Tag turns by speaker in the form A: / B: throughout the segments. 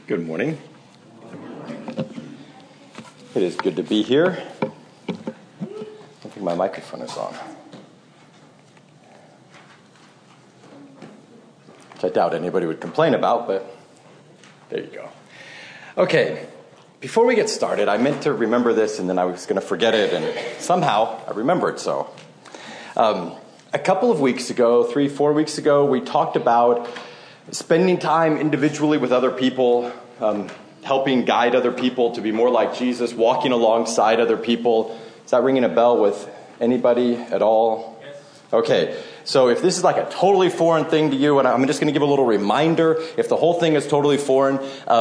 A: Good morning. It is good to be here. I don't think my microphone is on. Which I doubt anybody would complain about, but there you go. Okay, before we get started, I meant to remember this and then I was going to forget it, and somehow I remembered so. A couple of weeks ago, 3-4 weeks ago, we talked about spending time individually with other people, helping guide other people to be more like Jesus, walking alongside other people. Is that ringing a bell with anybody at all? Yes. Okay, so if this is like a totally foreign thing to you, and I'm just going to give a little reminder, if the whole thing is totally foreign,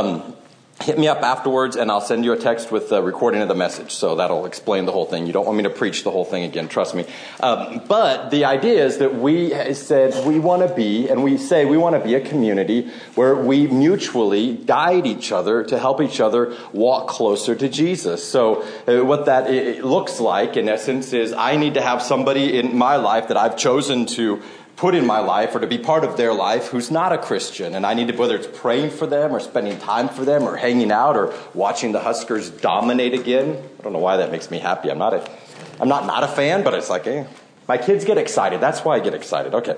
A: hit me up afterwards and I'll send you a text with a recording of the message. So that'll explain the whole thing. You don't want me to preach the whole thing again, trust me. But the idea is that we said we want to be, and we say we want to be a community where we mutually guide each other to help each other walk closer to Jesus. So what that it looks like, in essence, is I need to have somebody in my life that I've chosen to put in my life or to be part of their life who's not a Christian. And I need to, whether it's praying for them or spending time for them or hanging out or watching the Huskers dominate again. I don't know why that makes me happy. I'm not a fan, but it's like, my kids get excited. That's why I get excited. Okay.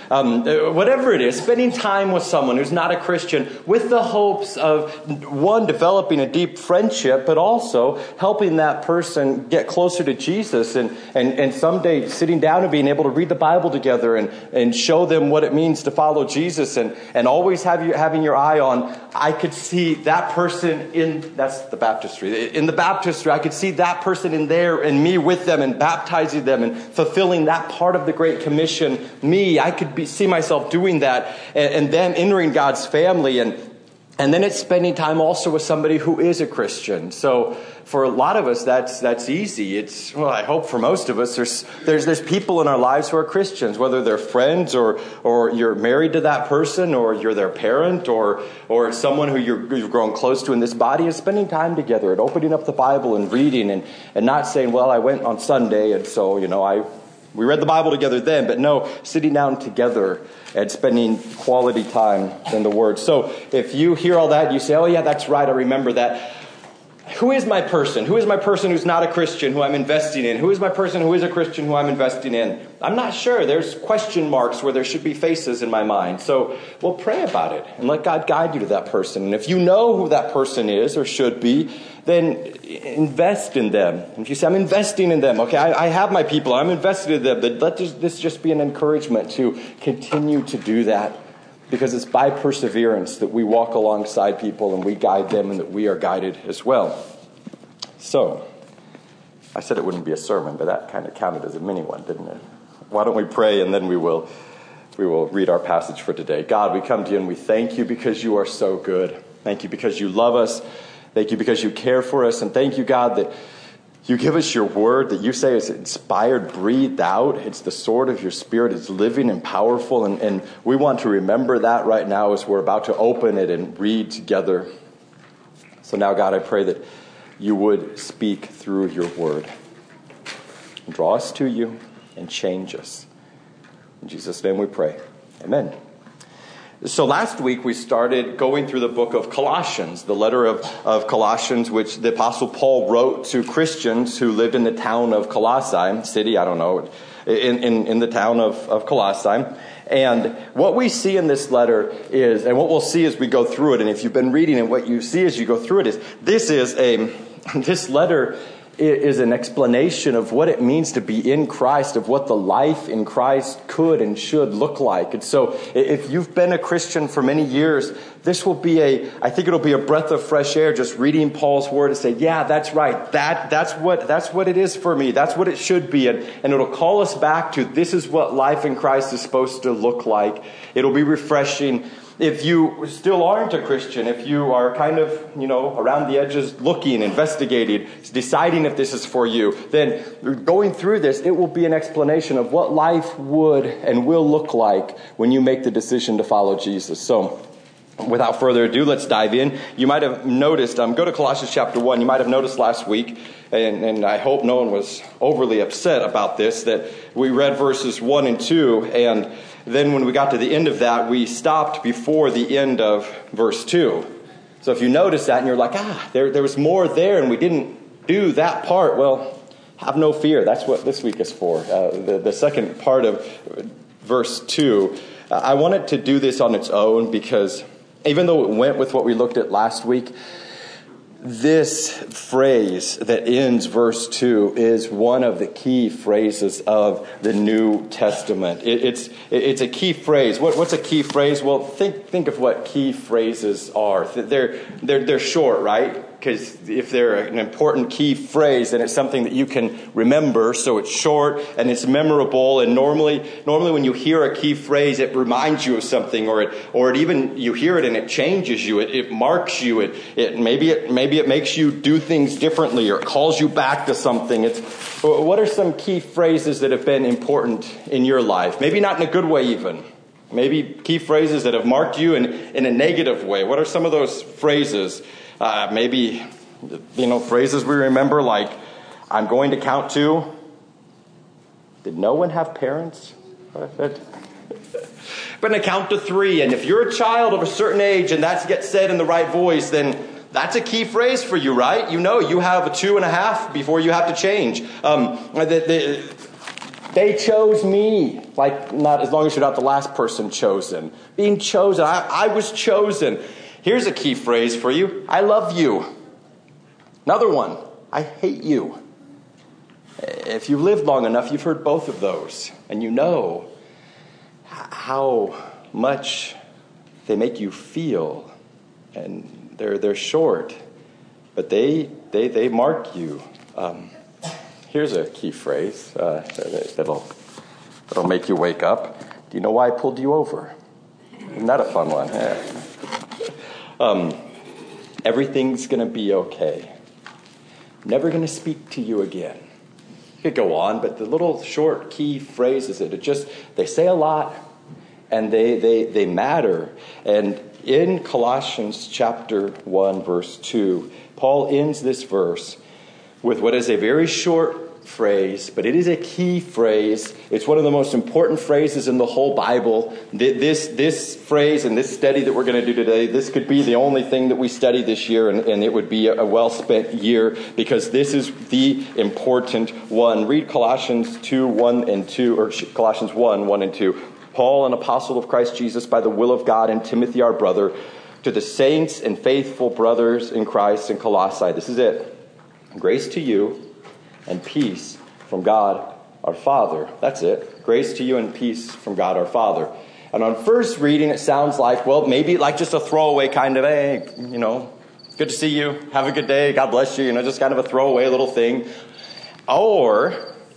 A: Whatever it is, spending time with someone who's not a Christian with the hopes of, one, developing a deep friendship, but also helping that person get closer to Jesus and someday sitting down and being able to read the Bible together and show them what it means to follow Jesus and always having your eye on, I could see that person that's the baptistry. In the baptistry, I could see that person in there and me with them and baptizing them and fulfilling that part of the Great Commission. I could see myself doing that and then entering God's family. And then it's spending time also with somebody who is a Christian. So for a lot of us, that's easy. I hope for most of us, there's people in our lives who are Christians, whether they're friends or you're married to that person or you're their parent or someone who you've grown close to in this body, is spending time together and opening up the Bible and reading and not saying, well, I went on Sunday and so, we read the Bible together then, but no, sitting down together and spending quality time in the Word. So if you hear all that, you say, oh yeah, that's right, I remember that. Who is my person? Who is my person who's not a Christian who I'm investing in? Who is my person who is a Christian who I'm investing in? I'm not sure. There's question marks where there should be faces in my mind. So we'll pray about it and let God guide you to that person. And if you know who that person is or should be, then invest in them. If you say, I'm investing in them, okay, I have my people, I'm invested in them, but let this just be an encouragement to continue to do that. Because it's by perseverance that we walk alongside people and we guide them and that we are guided as well. So, I said it wouldn't be a sermon, but that kind of counted as a mini one, didn't it? Why don't we pray and then we will read our passage for today. God, we come to you and we thank you because you are so good. Thank you because you love us. Thank you because you care for us. And thank you, God, that you give us your word that you say is inspired, breathed out. It's the sword of your spirit. It's living and powerful. And we want to remember that right now as we're about to open it and read together. So now, God, I pray that you would speak through your word. And draw us to you and change us. In Jesus' name we pray. Amen. So last week we started going through the book of Colossians, the letter of Colossians, which the Apostle Paul wrote to Christians who lived in the town of Colossae, city, I don't know, in the town of Colossae. And what we see in this letter is, and what we'll see as we go through it, and if you've been reading it, what you see as you go through it is, this letter is an explanation of what it means to be in Christ, of what the life in Christ could and should look like. And so if you've been a Christian for many years, this will be I think it'll be a breath of fresh air just reading Paul's word and say, yeah, that's right. That's what it is for me. That's what it should be. And it'll call us back to this is what life in Christ is supposed to look like. It'll be refreshing. If you still aren't a Christian, if you are kind of, around the edges looking, investigating, deciding if this is for you, then going through this, it will be an explanation of what life would and will look like when you make the decision to follow Jesus. So, without further ado, let's dive in. You might have noticed, go to Colossians chapter 1. You might have noticed last week, and I hope no one was overly upset about this, that we read verses 1 and 2, and then when we got to the end of that, we stopped before the end of verse 2. So if you notice that and you're like, there was more there and we didn't do that part, well, have no fear. That's what this week is for. The second part of verse 2, I wanted to do this on its own because even though it went with what we looked at last week, this phrase that ends verse 2 is one of the key phrases of the New Testament. It's a key phrase. What's a key phrase? Well, think of what key phrases are. They're short, right? Because if they're an important key phrase, then it's something that you can remember. So it's short and it's memorable. And normally when you hear a key phrase, it reminds you of something, or it even you hear it and it changes you. It marks you. Maybe it makes you do things differently, or it calls you back to something. What are some key phrases that have been important in your life? Maybe not in a good way even. Maybe key phrases that have marked you in a negative way. What are some of those phrases? Maybe, phrases we remember like, I'm going to count to. Did no one have parents? But I count to 3. And if you're a child of a certain age and that gets said in the right voice, then that's a key phrase for you, right? You have a 2.5 before you have to change. They chose me. Like, not as long as you're not the last person chosen. Being chosen. I was chosen. Here's a key phrase for you. I love you. Another one. I hate you. If you've lived long enough, you've heard both of those. And you know how much they make you feel. And they're short. But they mark you. Here's a key phrase that'll make you wake up. Do you know why I pulled you over? Isn't that a fun one? Yeah. Everything's going to be okay. Never going to speak to you again. You could go on, but the little short key phrases they say a lot, and they matter. And in Colossians chapter 1, verse 2, Paul ends this verse with what is a very short phrase, but it is a key phrase. It's one of the most important phrases in the whole Bible. This phrase and this study that we're going to do today, this could be the only thing that we study this year, and it would be a well-spent year because this is the important one. Read Colossians 2:1 and 2, or Colossians 1:1 and 2. Paul, an apostle of Christ Jesus by the will of God, and Timothy, our brother, to the saints and faithful brothers in Christ in Colossae. This is it. Grace to you and peace from God our Father. That's it. Grace to you and peace from God our Father. And on first reading, it sounds like, well, maybe like just a throwaway kind of, hey, good to see you. Have a good day. God bless you. Just kind of a throwaway little thing. Or,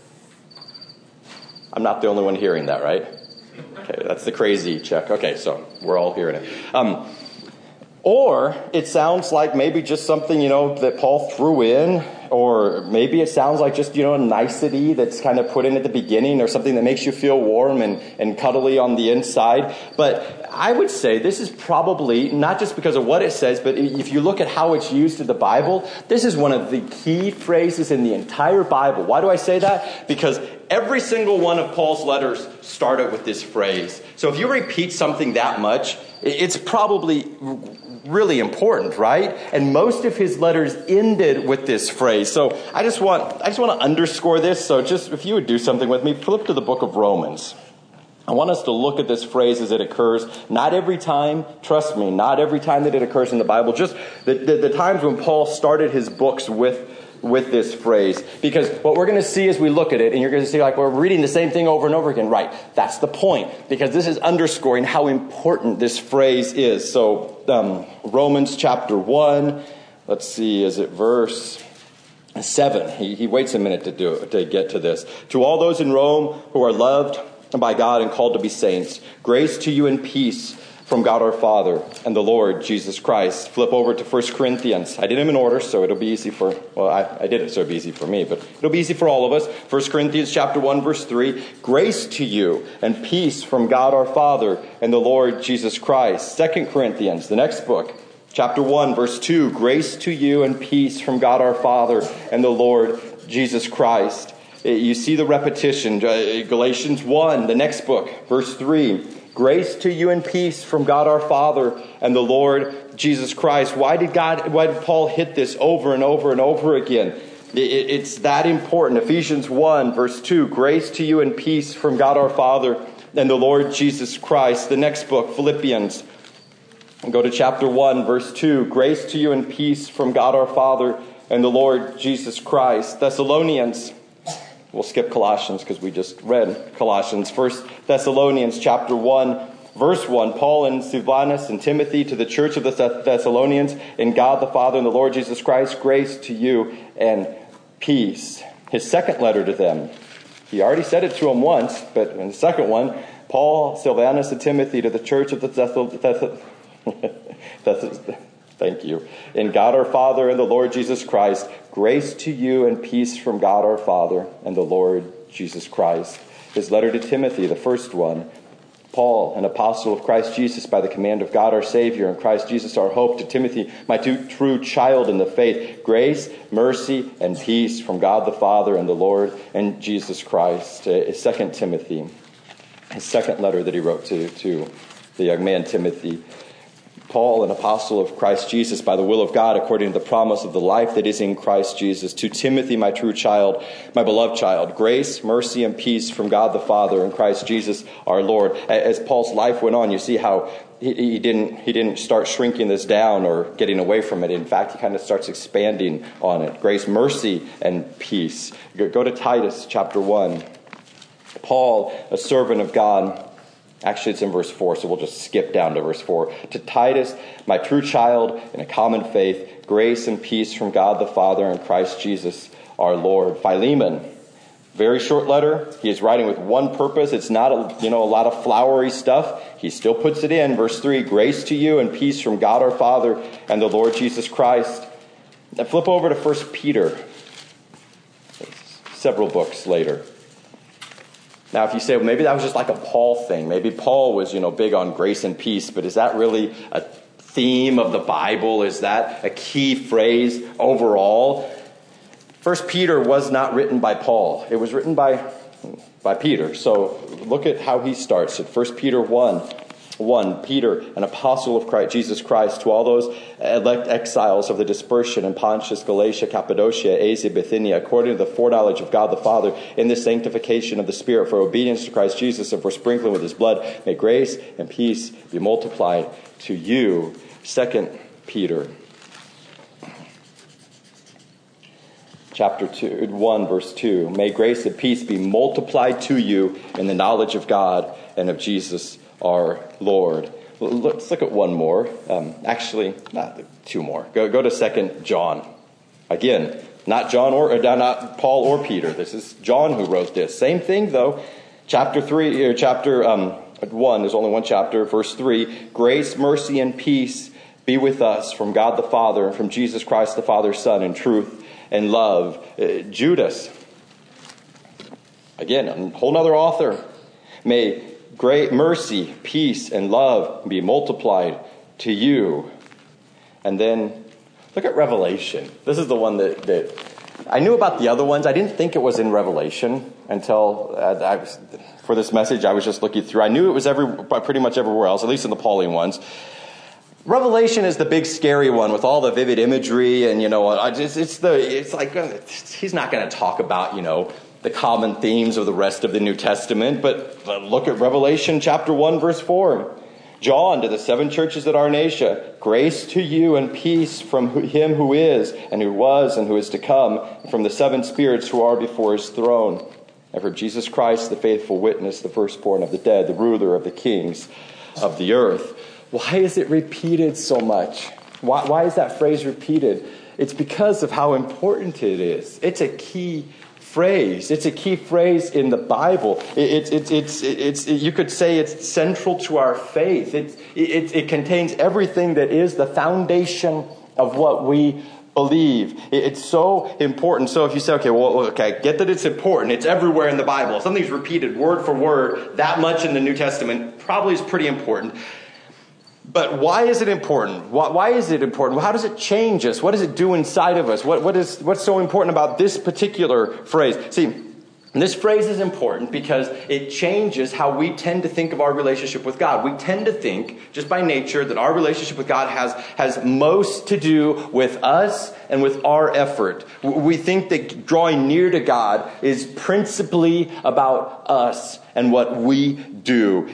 A: I'm not the only one hearing that, right? Okay, that's the crazy check. Okay, so we're all hearing it. Or it sounds like maybe just something, that Paul threw in. Or maybe it sounds like just, a nicety that's kind of put in at the beginning, or something that makes you feel warm and cuddly on the inside. But I would say this is probably, not just because of what it says, but if you look at how it's used in the Bible, this is one of the key phrases in the entire Bible. Why do I say that? Because every single one of Paul's letters started with this phrase. So if you repeat something that much, it's probably really important, right? And most of his letters ended with this phrase. So I just want to underscore this. So just if you would do something with me, flip to the book of Romans. I want us to look at this phrase as it occurs. Not every time, trust me, not every time that it occurs in the Bible. Just the times when Paul started his books with this phrase. Because what we're going to see as we look at it, and you're going to see like we're reading the same thing over and over again. Right, that's the point. Because this is underscoring how important this phrase is. So Romans chapter 1, let's see, is it verse 7? He waits a minute to get to this. To all those in Rome who are loved by God and called to be saints, grace to you and peace from God our Father and the Lord Jesus Christ. Flip over to 1 Corinthians. I did them in order, so it'll be easy I did it so it'll be easy for me, but it'll be easy for all of us. 1 Corinthians chapter 1, verse 3. Grace to you and peace from God our Father and the Lord Jesus Christ. 2 Corinthians, the next book, chapter 1, verse 2. Grace to you and peace from God our Father and the Lord Jesus Christ. You see the repetition. Galatians 1, the next book, verse 3. Grace to you and peace from God our Father and the Lord Jesus Christ. Why did Paul hit this over and over and over again? It's that important. Ephesians 1 verse 2, grace to you and peace from God our Father and the Lord Jesus Christ. The next book, Philippians. Go to chapter 1 verse 2, grace to you and peace from God our Father and the Lord Jesus Christ. Thessalonians. We'll skip Colossians because we just read Colossians. 1 Thessalonians chapter 1, verse 1. Paul and Silvanus and Timothy to the church of the Thessalonians, in God the Father and the Lord Jesus Christ, grace to you and peace. His second letter to them. He already said it to them once, but in the second one, Paul, Silvanus, and Timothy to the church of the Thank you. In God our Father and the Lord Jesus Christ, grace to you and peace from God our Father and the Lord Jesus Christ. His letter to Timothy, the first one. Paul, an apostle of Christ Jesus by the command of God our Savior and Christ Jesus our hope, to Timothy, my true child in the faith, grace, mercy, and peace from God the Father and the Lord and Jesus Christ. 2 Timothy, his second letter that he wrote to the young man Timothy. Paul, an apostle of Christ Jesus by the will of God, according to the promise of the life that is in Christ Jesus. To Timothy, my true child, my beloved child, grace, mercy, and peace from God the Father and Christ Jesus our Lord. As Paul's life went on, you see how he didn't start shrinking this down or getting away from it. In fact, he kind of starts expanding on it. Grace, mercy, and peace. Go to Titus chapter 1. Paul, a servant of God. Actually, it's in verse 4, so we'll just skip down to verse 4. To Titus, my true child in a common faith, grace and peace from God the Father and Christ Jesus our Lord. Philemon, very short letter. He is writing with one purpose. It's not a lot of flowery stuff. He still puts it in. Verse 3, grace to you and peace from God our Father and the Lord Jesus Christ. Now flip over to 1 Peter. Several books later. Now, if you say, well, maybe that was just like a Paul thing. Maybe Paul was, big on grace and peace. But is that really a theme of the Bible? Is that a key phrase overall? 1 Peter was not written by Paul. It was written by Peter. So look at how he starts it. 1 Peter 1, Peter, an apostle of Christ, Jesus Christ, to all those elect exiles of the dispersion in Pontus, Galatia, Cappadocia, Asia, Bithynia, according to the foreknowledge of God the Father, in the sanctification of the Spirit, for obedience to Christ Jesus and for sprinkling with his blood, may grace and peace be multiplied to you. 2 Peter chapter 1, verse 2, may grace and peace be multiplied to you in the knowledge of God and of Jesus our Lord. Let's look at one more. Actually, not two more. Go to 2 John. Again, not Paul or Peter. This is John who wrote this. Same thing though. Chapter 1. There's only one chapter. Verse 3. Grace, mercy, and peace be with us from God the Father and from Jesus Christ the Father's Son in truth and love. Judas. Again, a whole other author. May great mercy, peace, and love be multiplied to you. And then look at Revelation. This is the one that I knew about the other ones. I didn't think it was in Revelation until for this message I was just looking through. I knew it was pretty much everywhere else, at least in the Pauline ones. Revelation is the big scary one with all the vivid imagery, and it's like he's not going to talk about the common themes of the rest of the New Testament, but look at Revelation chapter 1, verse 4. John, to the 7 churches at Arnasia, grace to you and peace from him who is, and who was, and who is to come, and from the 7 spirits who are before his throne, and from Jesus Christ, the faithful witness, the firstborn of the dead, the ruler of the kings of the earth. Why is it repeated so much? Why is that phrase repeated? It's because of how important it is. It's a key phrase. It's a key phrase in the Bible. It's you could say it's central to our faith. It contains everything that is the foundation of what we believe. It's so important. So if you say, okay, get that it's important. It's everywhere in the Bible. If something's repeated word for word that much in the New Testament, probably is pretty important. But why is it important? Why is it important? How does it change us? What does it do inside of us? What's so important about this particular phrase? See, And this phrase is important because it changes how we tend to think of our relationship with God. We tend to think, just by nature, that our relationship with God has most to do with us and with our effort. We think that drawing near to God is principally about us and what we do.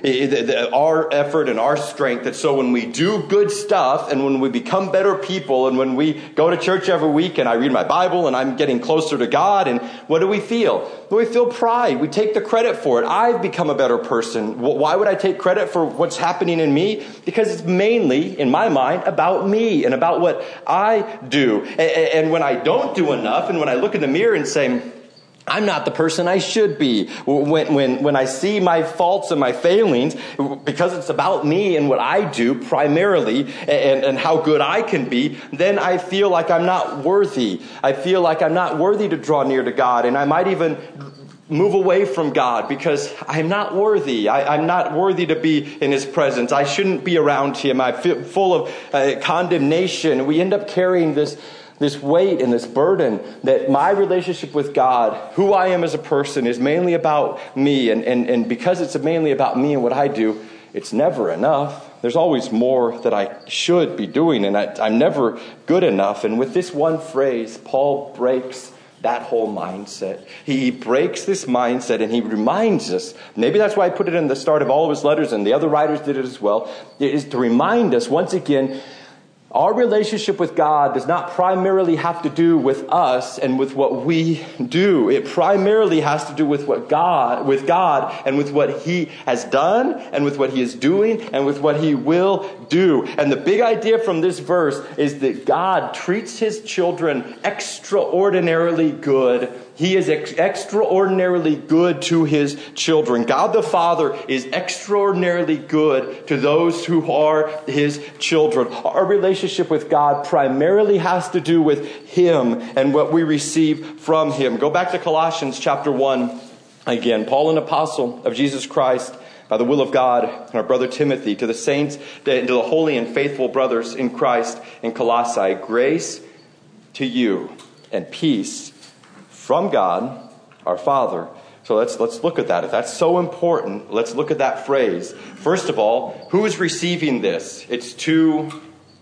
A: Our effort and our strength. And so when we do good stuff and when we become better people and when we go to church every week and I read my Bible and I'm getting closer to God, and what do we feel? We feel pride. We take the credit for it. I've become a better person. Why would I take credit for what's happening in me? Because it's mainly, in my mind, about me and about what I do. And when I don't do enough and when I look in the mirror and say, I'm not the person I should be. When I see my faults and my failings, because it's about me and what I do primarily and how good I can be, then I feel like I'm not worthy. I feel like I'm not worthy to draw near to God. And I might even move away from God because I'm not worthy. I'm not worthy to be in His presence. I shouldn't be around Him. I feel full of condemnation. We end up carrying this weight and this burden that my relationship with God, who I am as a person, is mainly about me. And because it's mainly about me and what I do, it's never enough. There's always more that I should be doing, and I'm never good enough. And with this one phrase, Paul breaks that whole mindset. He breaks this mindset and he reminds us, maybe that's why I put it in the start of all of his letters, and the other writers did it as well, is to remind us once again, our relationship with God does not primarily have to do with us and with what we do. It primarily has to do with God and with what He has done and with what He is doing and with what He will do. And the big idea from this verse is that God treats His children extraordinarily good. He is extraordinarily good to His children. God the Father is extraordinarily good to those who are His children. Our relationship with God primarily has to do with Him and what we receive from Him. Go back to Colossians chapter 1 again. Paul, an apostle of Jesus Christ, by the will of God, and our brother Timothy, to the saints, and to the holy and faithful brothers in Christ in Colossae, grace to you and peace from God, our Father. So let's look at that. If that's so important, let's look at that phrase. First of all, who is receiving this? It's to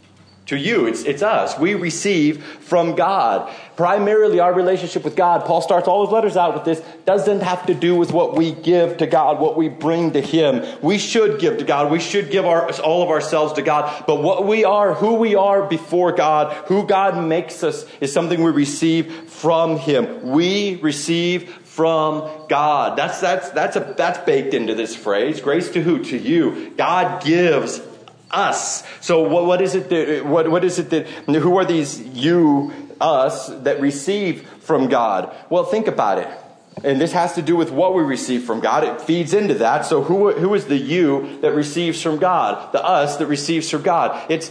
A: you. It's us. We receive from God. Primarily our relationship with God, Paul starts all his letters out with this, doesn't have to do with what we give to God, what we bring to Him. We should give to God. We should give all of ourselves to God. But what we are, who we are before God, who God makes us, is something we receive from Him. We receive from God. That's baked into this phrase. Grace to who? To you. God gives us. So what is it that who are these you, us, that receive from God? Well, think about it. And this has to do with what we receive from God. It feeds into that. So who is the you that receives from God? The us that receives from God. It's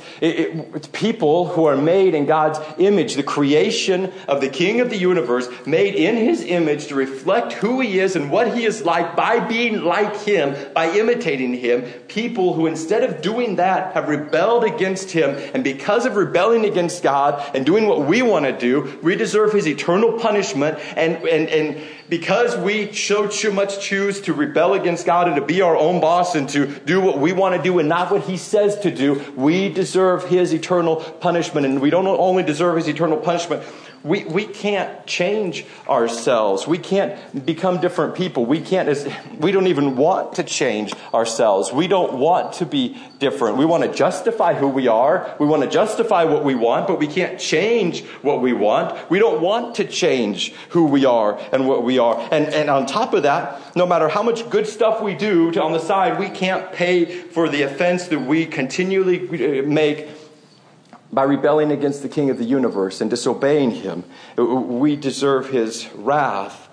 A: people who are made in God's image. The creation of the King of the universe, made in His image to reflect who He is and what He is like by being like Him, by imitating Him. People who, instead of doing that, have rebelled against Him. And because of rebelling against God and doing what we want to do, we deserve His eternal punishment. And because we so much choose to rebel against God and to be our own boss and to do what we want to do and not what He says to do, we deserve His eternal punishment. And we don't only deserve His eternal punishment, we can't change ourselves. We can't become different people. We don't even want to change ourselves. We don't want to be different. We want to justify who we are. We want to justify what we want, but we can't change what we want. We don't want to change who we are and what we are. And on top of that, no matter how much good stuff we do on the side, we can't pay for the offense that we continually make by rebelling against the King of the universe and disobeying Him. We deserve His wrath.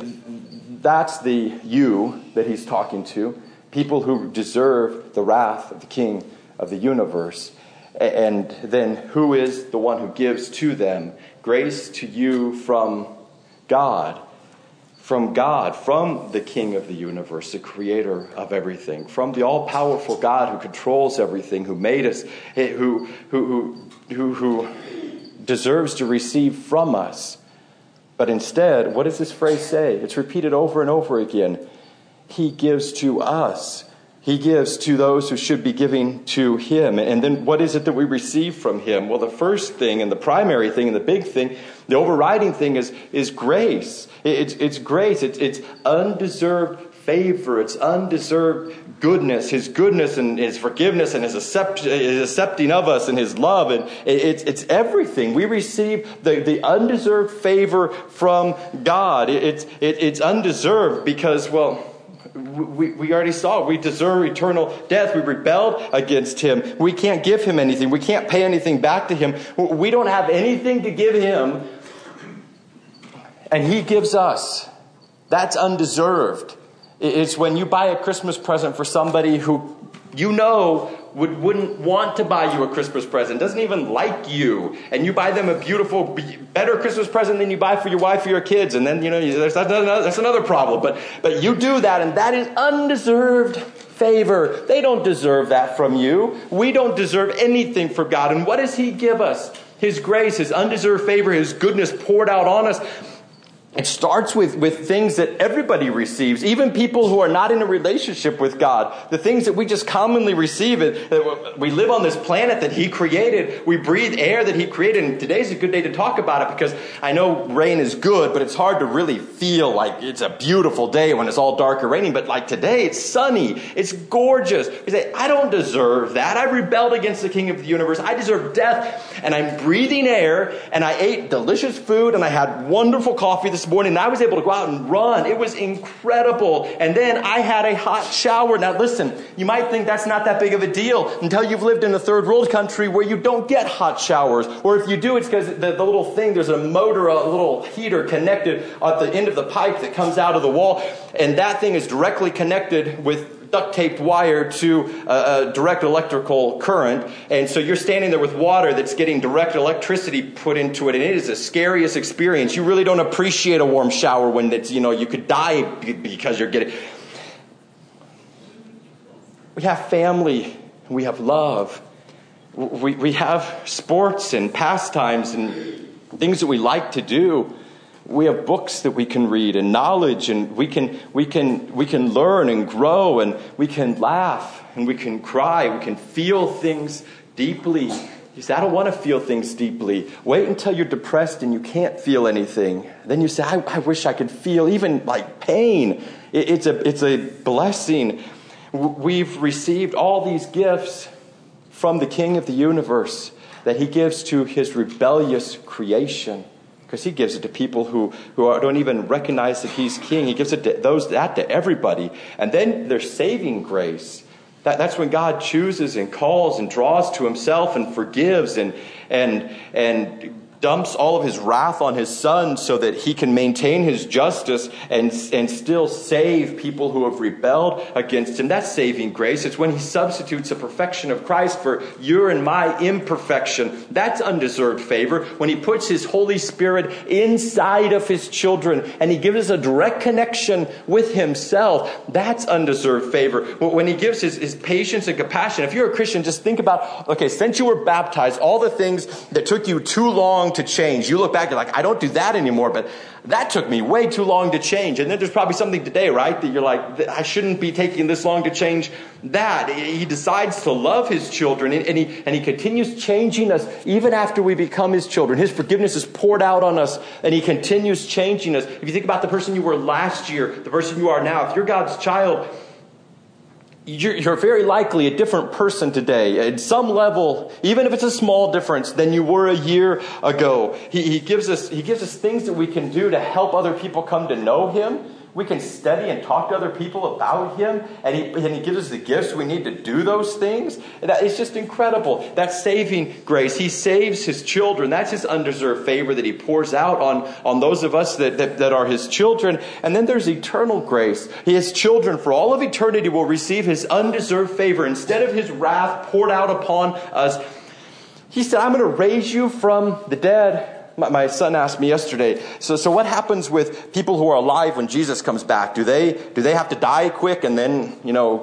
A: That's the you that he's talking to. People who deserve the wrath of the King of the universe. And then who is the one who gives to them? Grace to you from God. From God, from the King of the universe, the creator of everything, from the all-powerful God who controls everything, who made us, who deserves to receive from us. But instead, what does this phrase say? It's repeated over and over again. He gives to us. He gives to those who should be giving to him. And then what is it that we receive from him? Well, the first thing and the primary thing and the big thing, the overriding thing is grace. It's grace. It's undeserved favor. It's undeserved goodness. His goodness and his forgiveness and his accepting of us and his love. And it's everything. We receive the undeserved favor from God. It's undeserved because, well, we already saw it. We deserve eternal death. We rebelled against him. We can't give him anything. We can't pay anything back to him. We don't have anything to give him. And he gives us. That's undeserved. It's when you buy a Christmas present for somebody who you know wouldn't want to buy you a Christmas present, doesn't even like you, and you buy them a beautiful, better Christmas present than you buy for your wife or your kids, and then, that's another problem. But you do that, and that is undeserved favor. They don't deserve that from you. We don't deserve anything from God. And what does he give us? His grace, his undeserved favor, his goodness poured out on us. It starts with things that everybody receives, even people who are not in a relationship with God. The things that we just commonly receive. We live on this planet that he created. We breathe air that he created. And today's a good day to talk about it because I know rain is good, but it's hard to really feel like it's a beautiful day when it's all dark and raining. But like today, it's sunny. It's gorgeous. You say, I don't deserve that. I rebelled against the King of the universe. I deserve death. And I'm breathing air. And I ate delicious food. And I had wonderful coffee this morning, and I was able to go out and run. It was incredible. And then I had a hot shower. Now listen, you might think that's not that big of a deal until you've lived in a third world country where you don't get hot showers. Or if you do, it's because the little thing, there's a motor, a little heater connected at the end of the pipe that comes out of the wall. And that thing is directly connected with duct-taped wire to a direct electrical current. And so you're standing there with water that's getting direct electricity put into it. And it is the scariest experience. You really don't appreciate a warm shower when it's, you could die because you're getting... We have family. We have love. We have sports and pastimes and things that we like to do. We have books that we can read and knowledge, and we can learn and grow, and we can laugh and we can cry. We can feel things deeply. You say, I don't want to feel things deeply. Wait until you're depressed and you can't feel anything. Then you say, I wish I could feel even like pain. It's a blessing. We've received all these gifts from the King of the universe that he gives to his rebellious creation. Because he gives it to people who don't even recognize that he's king. He gives it to that to everybody. And then there's saving grace. That's when God chooses and calls and draws to himself and forgives and dumps all of his wrath on his son so that he can maintain his justice and still save people who have rebelled against him. That's saving grace. It's when he substitutes the perfection of Christ for your and my imperfection. That's undeserved favor. When he puts his Holy Spirit inside of his children and he gives us a direct connection with himself, that's undeserved favor. When he gives his patience and compassion. If you're a Christian, just think about, okay, since you were baptized, all the things that took you too long to change. You look back, you're like, I don't do that anymore, but that took me way too long to change. And then there's probably something today, right, that you're like, I shouldn't be taking this long to change that. He decides to love his children, and he continues changing us even after we become his children. His forgiveness is poured out on us, and he continues changing us. If you think about the person you were last year, the person you are now, if you're God's child, you're very likely a different person today. At some level, even if it's a small difference, than you were a year ago. He gives us things that we can do to help other people come to know him. We can study and talk to other people about him. And he gives us the gifts we need to do those things. It's just incredible. That's saving grace. He saves his children. That's his undeserved favor that he pours out on those of us that are his children. And then there's eternal grace. His children for all of eternity will receive his undeserved favor. Instead of his wrath poured out upon us, he said, I'm going to raise you from the dead. My son asked me yesterday, so what happens with people who are alive when Jesus comes back? Do they have to die quick and then,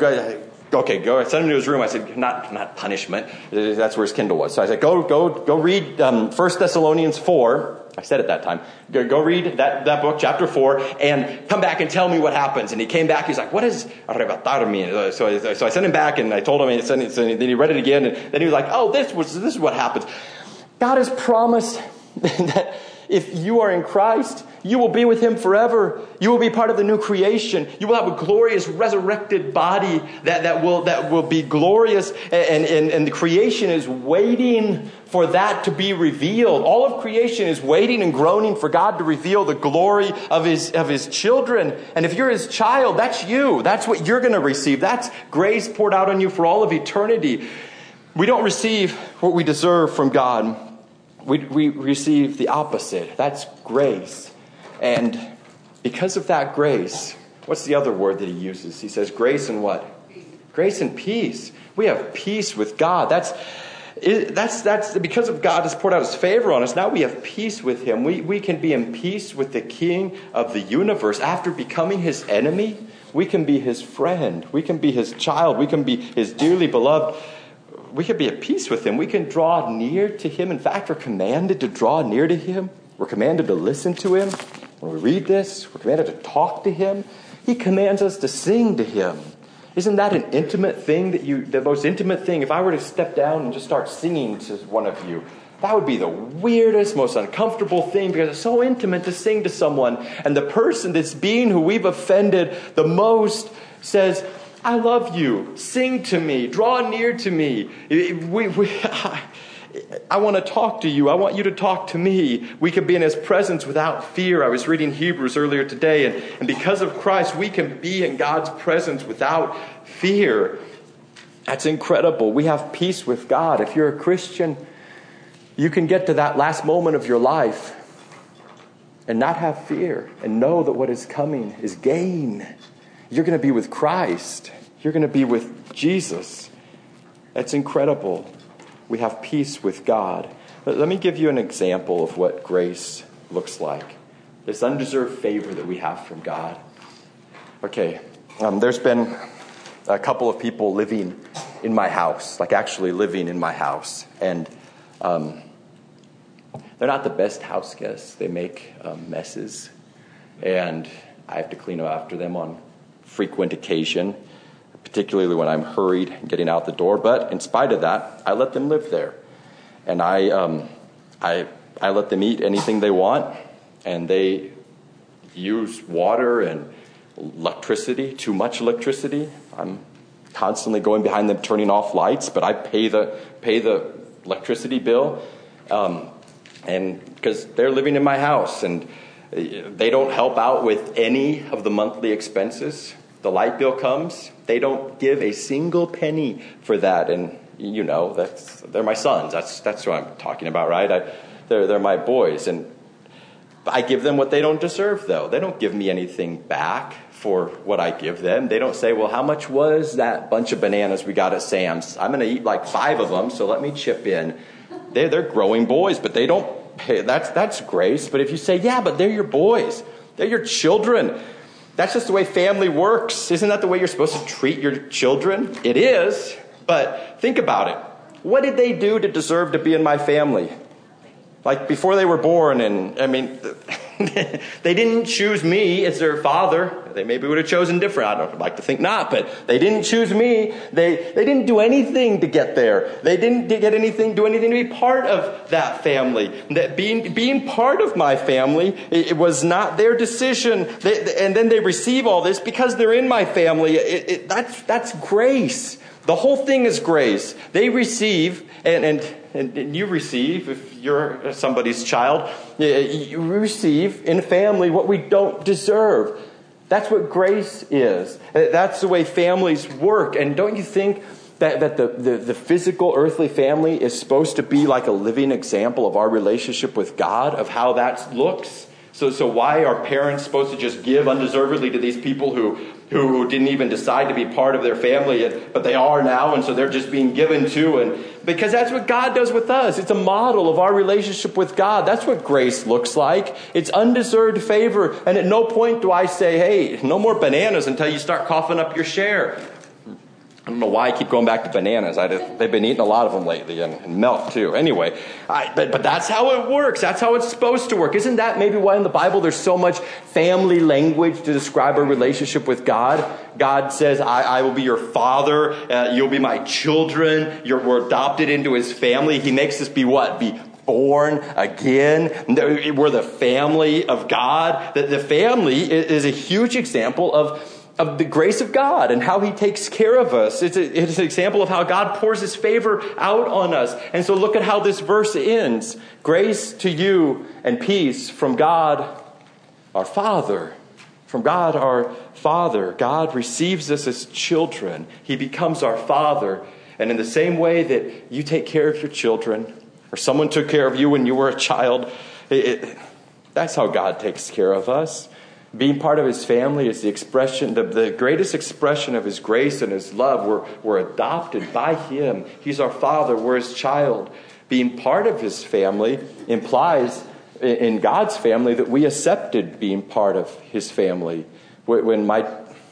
A: go send him to his room? I said, not punishment. That's where his Kindle was. So I said, go read 1 Thessalonians 4. I said at that time, go read that book, chapter 4, and come back and tell me what happens. And he came back, he's like, what is arrebatar mean? So I sent him back, and I told him, and then he read it again, and then he was like, oh, this is what happens. God has promised that if you are in Christ, you will be with him forever. You will be part of the new creation. You will have a glorious resurrected body that will be glorious. And the creation is waiting for that to be revealed. All of creation is waiting and groaning for God to reveal the glory of his children. And if you're his child, that's you. That's what you're going to receive. That's grace poured out on you for all of eternity. We don't receive what we deserve from God. We receive the opposite. That's grace. And because of that grace, what's the other word that he uses? He says grace and what? Peace. Grace and peace. We have peace with God. That's because of God has poured out his favor on us. Now we have peace with him. We can be in peace with the King of the universe. After becoming his enemy, we can be his friend. We can be his child. We can be his dearly beloved. We can be at peace with him. We can draw near to him. In fact, we're commanded to draw near to him. We're commanded to listen to him. When we read this, we're commanded to talk to him. He commands us to sing to him. Isn't that an intimate thing the most intimate thing? If I were to step down and just start singing to one of you, that would be the weirdest, most uncomfortable thing because it's so intimate to sing to someone. And the person, this being who we've offended the most says, I love you. Sing to me. Draw near to me. I want to talk to you. I want you to talk to me. We can be in his presence without fear. I was reading Hebrews earlier today, and because of Christ, we can be in God's presence without fear. That's incredible. We have peace with God. If you're a Christian, you can get to that last moment of your life and not have fear and know that what is coming is gain. You're going to be with Christ. You're going to be with Jesus. That's incredible. We have peace with God. Let me give you an example of what grace looks like. This undeserved favor that we have from God. Okay, there's been a couple of people living in my house, like actually living in my house. And they're not the best house guests. They make messes. And I have to clean up after them on frequent occasion, particularly when I'm hurried getting out the door. But in spite of that, I let them live there. And I let them eat anything they want. And they use water and electricity, too much electricity. I'm constantly going behind them turning off lights, but I pay the electricity bill. And because they're living in my house, and they don't help out with any of the monthly expenses. The light bill comes, they don't give a single penny for that. And you know, they're my sons. That's what I'm talking about, right? They're my boys. And I give them what they don't deserve, though. They don't give me anything back for what I give them. They don't say, well, how much was that bunch of bananas we got at Sam's? I'm going to eat like 5 of them, so let me chip in. They're growing boys, but they don't pay. That's grace. But if you say, yeah, but they're your boys. They're your children. That's just the way family works. Isn't that the way you're supposed to treat your children? It is. But think about it. What did they do to deserve to be in my family? Like before they were born, and I mean, they didn't choose me as their father. They maybe would have chosen different. I don't like to think not, but they didn't choose me. They didn't do anything to get there. They didn't do anything to be part of that family. That being part of my family, it was not their decision. And then they receive all this because they're in my family. That's grace. The whole thing is grace. They receive, and you receive, if you're somebody's child, you receive in family what we don't deserve. That's what grace is. That's the way families work. And don't you think that the physical earthly family is supposed to be like a living example of our relationship with God, of how that looks? So why are parents supposed to just give undeservedly to these people who didn't even decide to be part of their family, but they are now, and so they're just being given to? And because that's what God does with us. It's a model of our relationship with God. That's what grace looks like. It's undeserved favor. And at no point do I say, hey, no more bananas until you start coughing up your share. I don't know why I keep going back to bananas. They've been eating a lot of them lately, and milk too. Anyway, but that's how it works. That's how it's supposed to work. Isn't that maybe why in the Bible there's so much family language to describe a relationship with God? God says, I will be your father. You'll be my children. We're adopted into his family. He makes us be what? Be born again. We're the family of God. The family is a huge example of the grace of God and how he takes care of us. It's an example of how God pours his favor out on us. And so look at how this verse ends. Grace to you and peace from God our Father. From God our Father. God receives us as children. He becomes our Father. And in the same way that you take care of your children, or someone took care of you when you were a child, that's how God takes care of us. Being part of his family is the expression, the greatest expression of his grace and his love. We're adopted by him. He's our Father. We're his child. Being part of his family implies in God's family that we accepted being part of his family. When my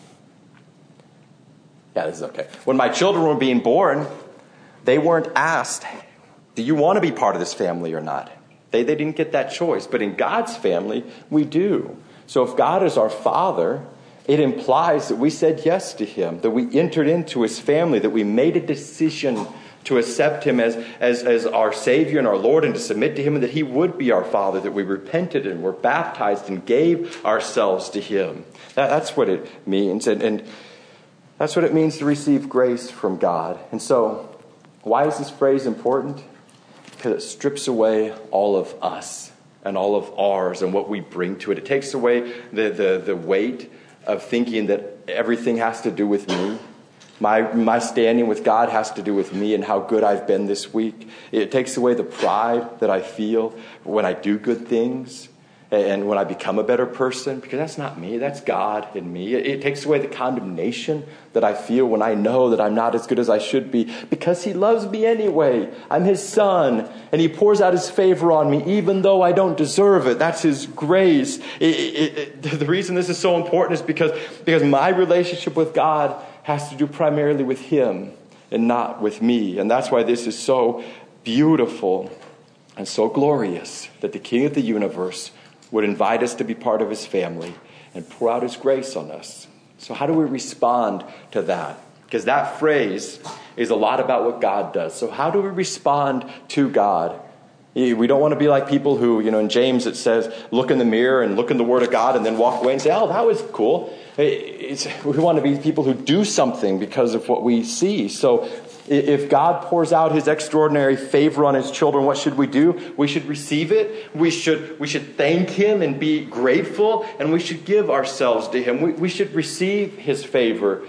A: children were being born, they weren't asked, do you want to be part of this family or not? They didn't get that choice. But in God's family, we do. So if God is our Father, it implies that we said yes to him, that we entered into his family, that we made a decision to accept him as our Savior and our Lord and to submit to him, and that he would be our Father, that we repented and were baptized and gave ourselves to him. That's what it means. And that's what it means to receive grace from God. And so why is this phrase important? Because it strips away all of us and all of ours and what we bring to it. It takes away the weight of thinking that everything has to do with me. My standing with God has to do with me and how good I've been this week. It takes away the pride that I feel when I do good things and when I become a better person, because that's not me, that's God in me. It takes away the condemnation that I feel when I know that I'm not as good as I should be, because he loves me anyway. I'm his son, and he pours out his favor on me even though I don't deserve it. That's his grace. The reason this is so important is because my relationship with God has to do primarily with him and not with me. And that's why this is so beautiful and so glorious that the King of the universe would invite us to be part of his family and pour out his grace on us. So how do we respond to that? Because that phrase is a lot about what God does. So how do we respond to God? We don't want to be like people who, in James it says, look in the mirror and look in the Word of God and then walk away and say, oh, that was cool. We want to be people who do something because of what we see. So if God pours out his extraordinary favor on his children, what should we do? We should receive it. We should thank him and be grateful, and we should give ourselves to him. We should receive his favor.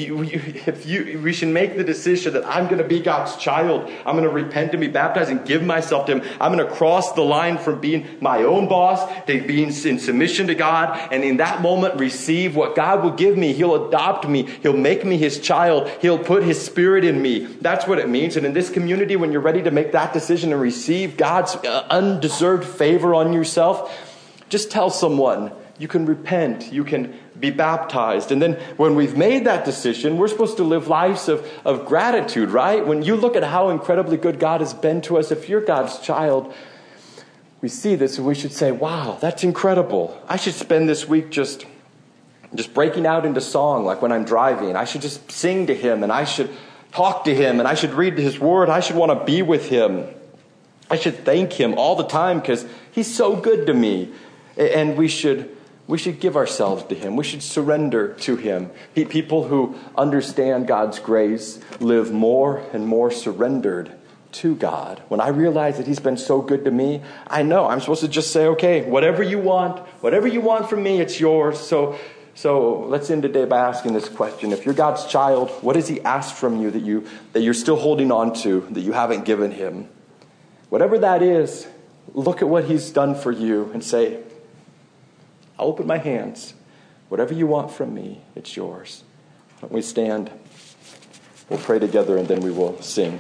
A: We should make the decision that I'm going to be God's child. I'm going to repent and be baptized and give myself to him. I'm going to cross the line from being my own boss to being in submission to God, and in that moment receive what God will give me. He'll adopt me. He'll make me his child. He'll put his spirit in me. That's what it means. And in this community, when you're ready to make that decision and receive God's undeserved favor on yourself, just tell someone. You can repent. You can be baptized. And then when we've made that decision, we're supposed to live lives of gratitude, right? When you look at how incredibly good God has been to us, if you're God's child, we see this and we should say, wow, that's incredible. I should spend this week just breaking out into song, like when I'm driving. I should just sing to him, and I should talk to him, and I should read his word. I should want to be with him. I should thank him all the time because he's so good to me. And we should give ourselves to him. We should surrender to him. People who understand God's grace live more and more surrendered to God. When I realize that he's been so good to me, I know I'm supposed to just say, okay, whatever you want from me, it's yours. So let's end today by asking this question. If you're God's child, what has he asked from you that you're still holding on to, that you haven't given him? Whatever that is, look at what he's done for you and say, I'll open my hands. Whatever you want from me, it's yours. Why don't we stand? We'll pray together and then we will sing.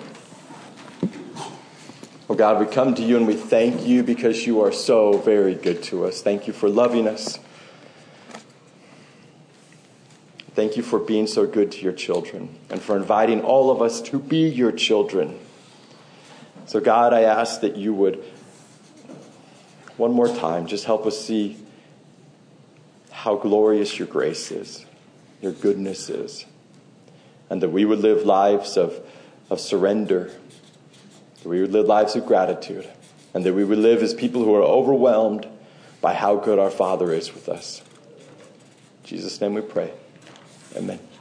A: Oh God, we come to you and we thank you because you are so very good to us. Thank you for loving us. Thank you for being so good to your children and for inviting all of us to be your children. So God, I ask that you would, one more time, just help us see how glorious your grace is, your goodness is, and that we would live lives of surrender, that we would live lives of gratitude, and that we would live as people who are overwhelmed by how good our Father is with us. In Jesus' name we pray. Amen.